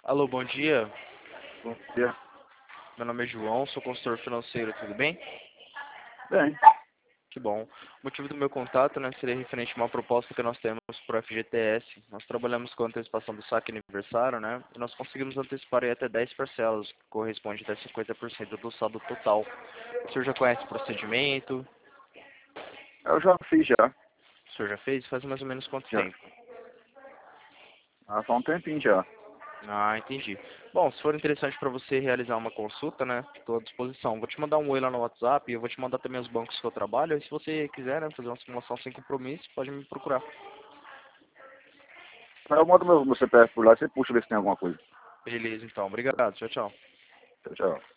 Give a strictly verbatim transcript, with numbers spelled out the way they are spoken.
Alô, bom dia. Bom dia. Meu nome é João, sou consultor financeiro, tudo bem? Bem, Que bom. O motivo do meu contato, né, seria referente a uma proposta que nós temos para o F G T S. Nós trabalhamos com antecipação do saque aniversário, né, e nós conseguimos antecipar aí até dez parcelas, que corresponde até cinquenta por cento do saldo total. O senhor já conhece o procedimento? eu já fiz já. O senhor já fez? Faz mais ou menos quanto Já. tempo? Há só um tempinho já. Ah, entendi. Bom, se for interessante para você realizar uma consulta, né, estou à disposição. Vou te mandar um oi lá no WhatsApp e eu vou te mandar também os bancos que eu trabalho. E se você quiser, né, fazer uma simulação sem compromisso, pode me procurar. Eu mando meu, meu C P F por lá, você puxa ver se tem alguma coisa. Beleza, então. Obrigado. Tchau, tchau. Tchau, tchau.